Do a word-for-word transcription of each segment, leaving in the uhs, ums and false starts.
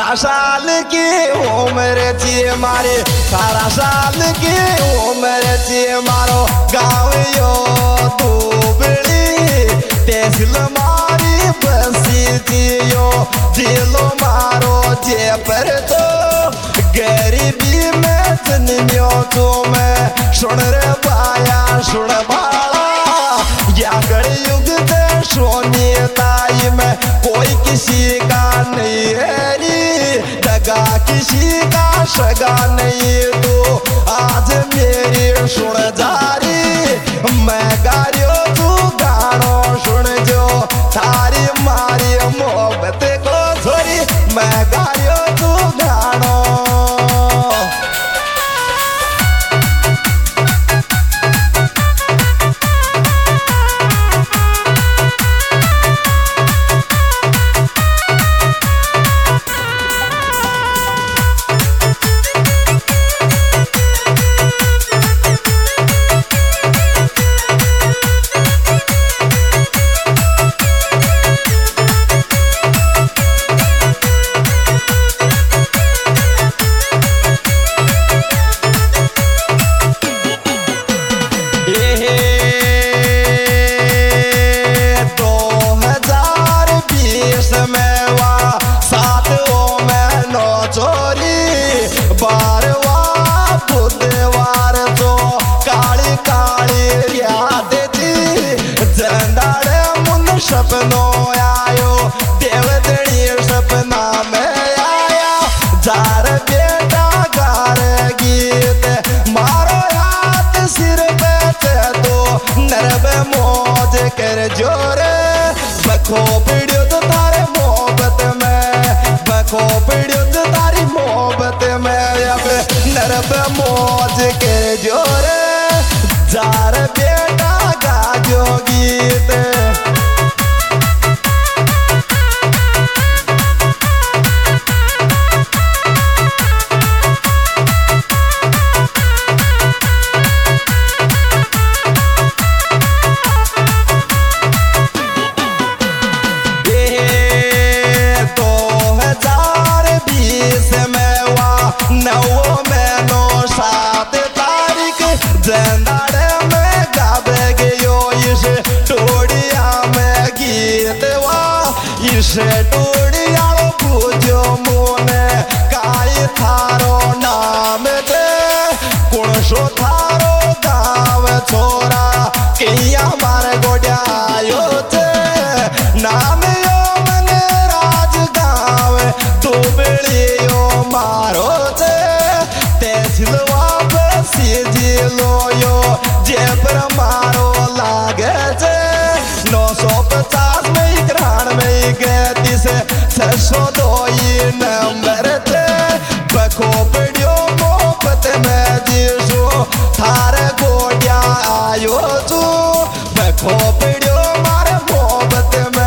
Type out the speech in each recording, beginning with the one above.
अठारह साल की उम्र थी मारी, अठारह साल की उम्र थी मारो गाँव यो दुबली, तहसील मारी बसी थी यो जिलो मारो जे पर तो गरीबी में जन्मियो तो मैं सुन रे बाया सुन भाड़ा, या कलयुग दे सोनी ताई में कोई किसी का नहीं है नी, दगा किसी का सगा नहीं तो आज मेरी सुन जारी, मैं गारियो तू गानो सुन जो थारी मारी मोहब्बत को छोरी, मैं गारियो तू गानो। सपनों आयो देवदड़ी सपना में आया, जार बेटा गार गीत मारो हाथ सिर पे तो नरब मौज कर जोरे, बखो पीड़ियो तो तारे मोहब्बत में, बखो पीड़ियो तो तारी मोहब्बत में, अब नरब मौज कर जोरे, जार बेटा गाजो गीत। नौ में नौ सात तारीख जंदाड़े में गाबे गयो इस टोड़िया में गीत वा, इस टोड़िया पूजो मोने काई थारो नाम दे, कौन सो थारो गाँव छोरा किया मार गोड्यायो थे, नाम यो मने राज गाँव दुबली यो मारो जिलो यो जे पर मारो लागे जे, नौ सौ पचास में ग्रहण में गैतीस छह सौ दो ये नंबर थे, बखो पड़ियो मोहब्बत में जीसो थारे गोड्या आयो तू, बखो पड़ियो मारे मोहब्बत में।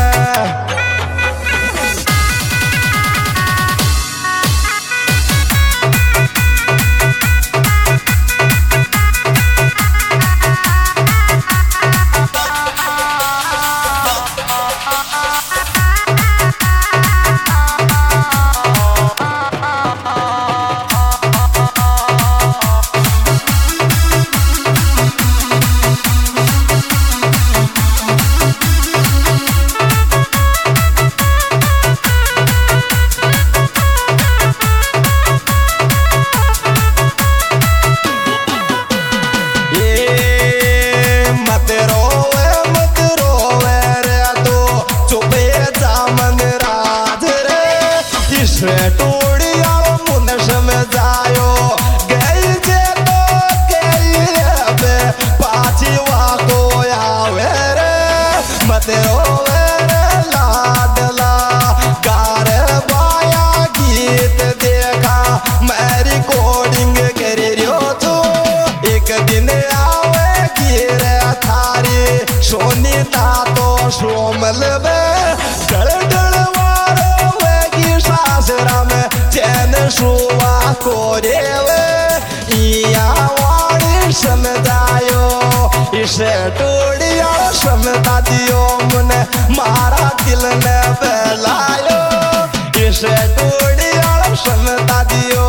टोड़िया मुन समझायो गई जे तो गई रे, पाची वाको आवे रे, मत रोवे रे लाडला, गार बाया गीत देखा मैं रिकॉर्डिंग कर रियो तू, एक दिन आवे गिरे थारी सोनी ता तो सोमल बे, डल डल वारो वेगी सासरा में चैन सुवा को देवे, इया वाणी समझायो इस टोड़िया समझा दियो मुने मारा दिल ने बहलायो, इस शेटोडियाळ क्षमता दियो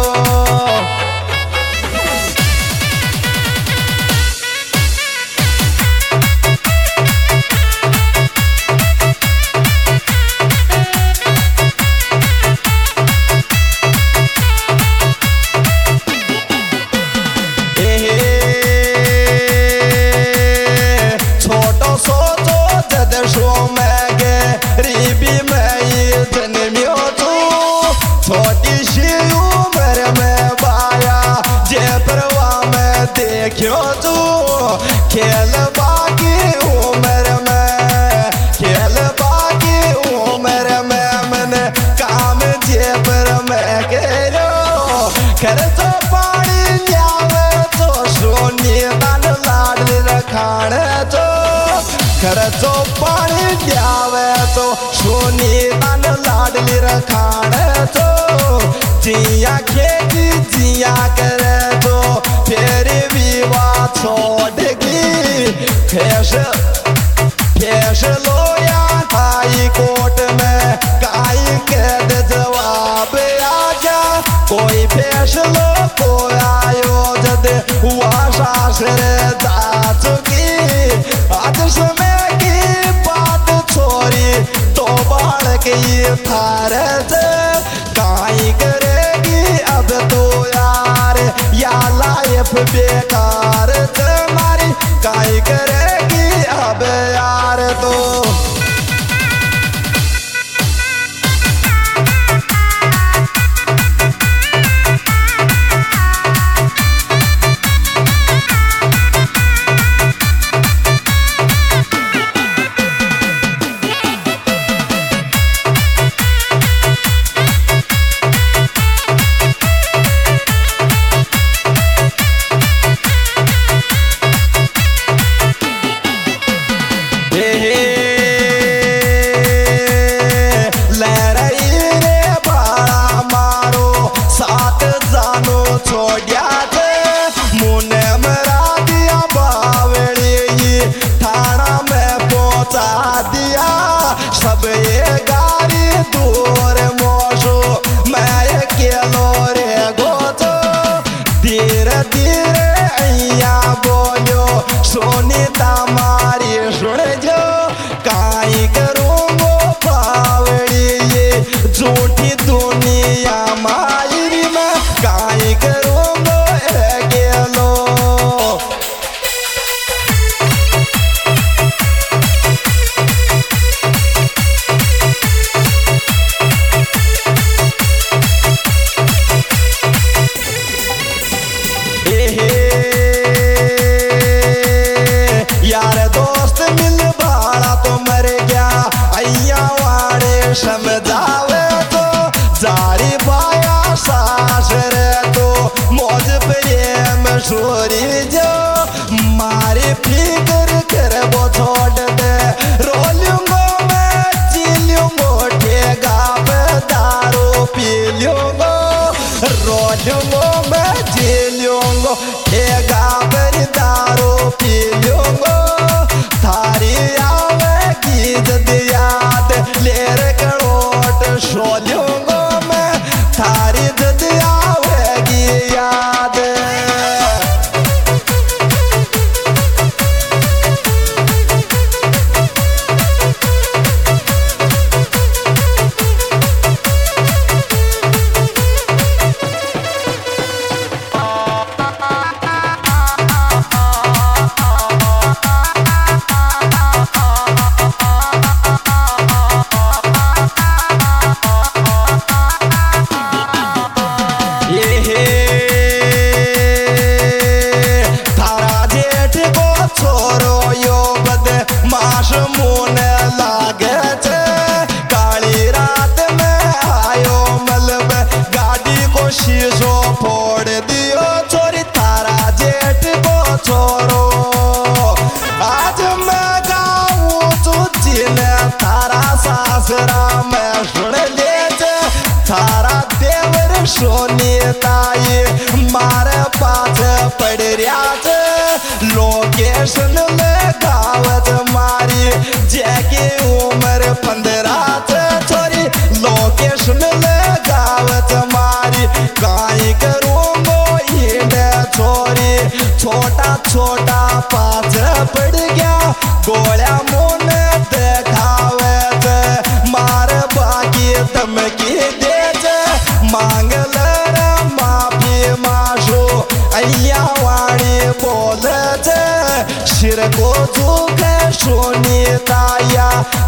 देखियो तू खेल बाकी उम्र में खेल बाकी उम्र में मैंने काम जेबर में करो खर्चो पानी जावे तो सोनी दान लाड रखाण तो खर्चो पानी जावे तो सोनी दान लाड रखाण तो जिया खेती जिया करे तो फिर विवाह छोड़गी फेश फेश लोया हाई कोर्ट में काई कैद जवाब आजा कोई फैसलो को आयो जद हुआ शासर जा चुकी आज समय की बात छोरी तो बाढ़ के थार काई करेगी अब तो यार या लाइफ बेकार तुम्हारी काई करेगी अब यार तो सब ये गाड़ी दूर मोशो मैं अकेलो रे गोतो धीरे धीरे अया बोलो सोनी तमारी सुन जो काई करूँगो पावड़ी ये झूठी दुनिया मायरी में काई करूँगो अकेलो यार दोस्त मिल भाड़ा तो मर गया अय्या वाड़े समझावे तो जारी बाया सास रे तो मौज प्रेम छोरी जो मारी फिक्र कर वो छोड़ दे रोलूंगो मैं चिलूंगो ठेगा पे दारू पी लूंगो रोलूंगो मैं चिलूंगो ठेगा पे दारू पी लूंगो थारी आवेगी जद याद लेर करोट सोलूंगो मैं थारी जद आवेगी याद मुने लागे थे काली रात में आयो मलब गाड़ी को शीशो फोड़ दियो चोरी तारा जेठ को छोरो आज मैं गाऊं तुझी ने तारा सासरा में सुन ले तारा देवर सोनी ताई मारे पास पड़ रहा लोकेशन लगावत मारी जैकी उम्र पंद्रह छोरी लोकेशन ले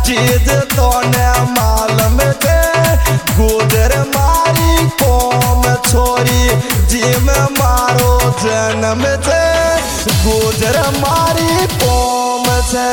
चीज तो ने मालूम थे गुजर मारी कौम छोरी जिम मारो जन्म थे गुजर मारी कौम थे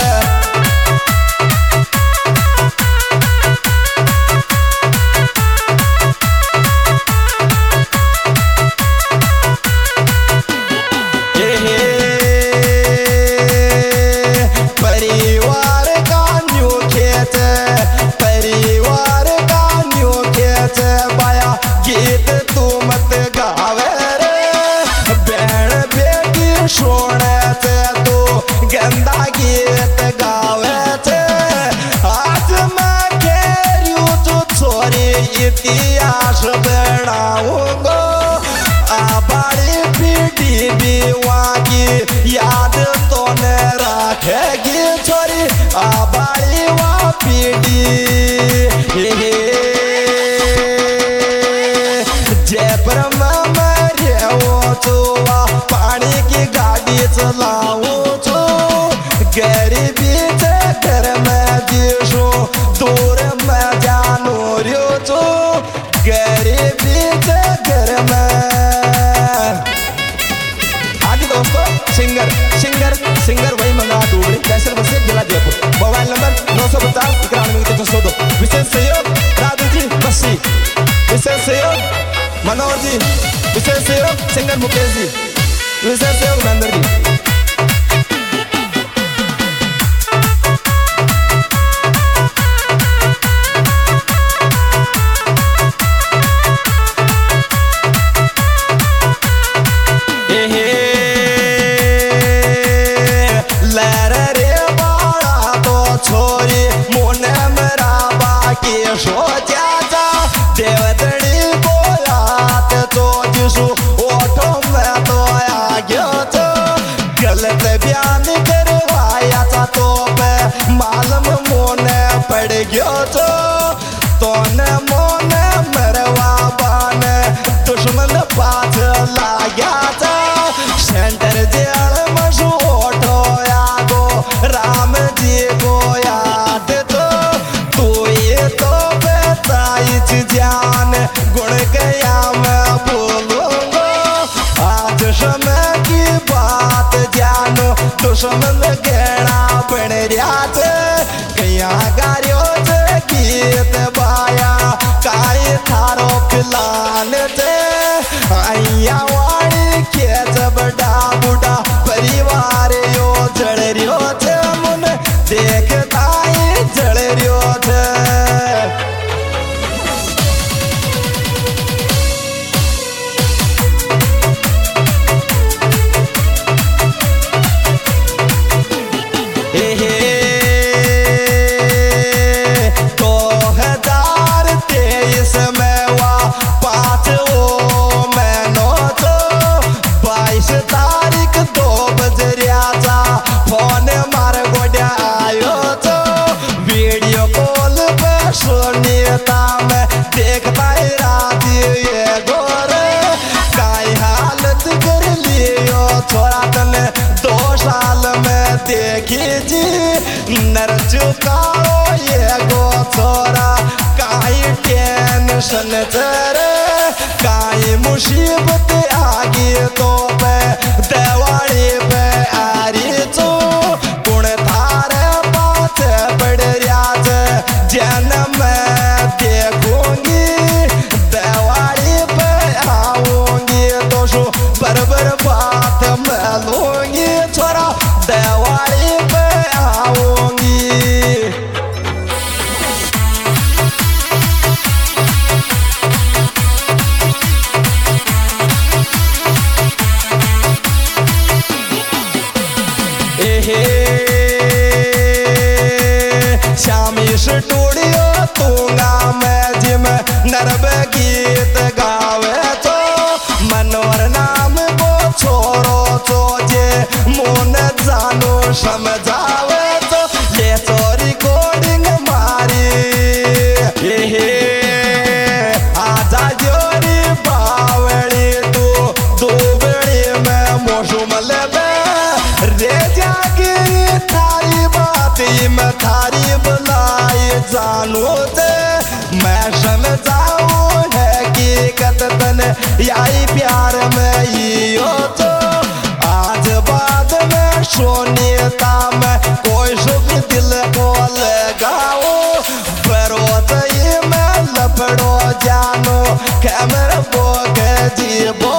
सोने थे तो गंदा गीत गावे थे आज मैं खेरियो तो छोरी इतिहास बनाऊंगा आबाड़ी पीढ़ी भी वहाँ की याद तो न रखेगी छोरी आबाड़ी वहाँ पीढ़ी जयपुर में मरे वो तो पानी की गाड़ी चलाऊं तो गरीबी से घर में जीशू दूर में जानू रियो तो गरीबी से घर में आदि दोस्तों सिंगर सिंगर सिंगर वही मंगा डूबड़ी कैसर बसे जिला जयपुर मोबाइल नंबर नौ सौ पचास इक्यानवे तीन सौ दो विशेष सहयोग राधू जी बस्सी विशेष सहयोग मनोहर जी विशेष सहयोग सिंगर मुकेश जी विशेष सहयोग नंदर जी छोरी मोने मेरा बाकी सोचा था देवतड़ी बोलात तो जिसु ओठो में तो आ गया तो गलत बयान करवाया था तो पे मालूम मोने पड़ गया तो तोने मोने मरवा बाने दुश्मन पास लाया था सेंटर जेल में सो ओठो आगो राम जी को याद तो तू ये तो बताइच जान गुण गया मैं बोलूंगा आज समय की बात जानो दुश्मन गहरा बन रहा थे कया गारियों से गीत बाया काई थारो फिलान थे आइया वाणी के बड़ा बुढ़ा परिवार यो जड़ रियो थे मुन देखता ही जड़ रियो थे दो हजार तेईस में वा पाँच वो महीनों तो बाईस तारीख दो बजे था फोन मार गोड्या आयो तो वीडियो कॉल पे सुनीता में देखता ही राजी ये गोरे काई हालत कर लियो छोरा तने दो साल में देखी जी नर चुकाओ ये गो छोरा काई टेंशन तेरे काई मुसीबत आगी तो पे देवाड़ी पे आ रही तो गुण थारे बात बढ़ रहा जन्म में देखूंगी देवाड़ी पे आऊंगी तो शो बरबर बात मैं लूंगी छोरा देवाड़ी पे आऊंगी श्यामी स्टूडियो तूंगा मैं जिम नरब गीत गावे तो मनोहर नाम को छोरो तो जे मोन जानो समझावे तो ये तो रिकॉर्डिंग मारी हे आजा जोरी बावड़ी तू दो बड़ी में मौसम लेवे रे जागी थारी बात में थारी बुला झूठे मैं समझाऊं है कि कतन यही प्यार में ही हो तो आज बाद में सोनीता में कोई शुभ दिल को लगाओ बरोत ही मैं लपड़ो जानो कैमर बोगे जीबो